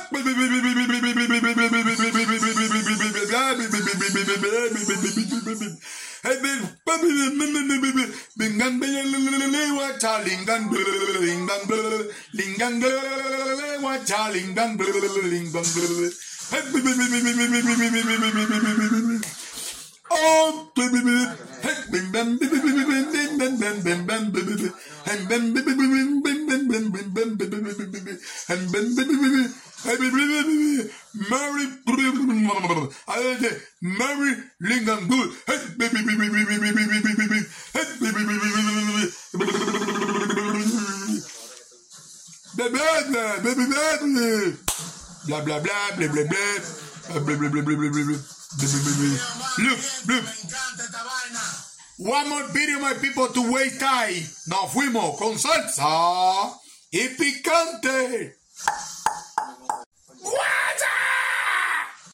Mary Lingan Good. Blah blah blah blah blah blah. Look. One more video, my people, to waste time. Nos fuimos con salsa y picante.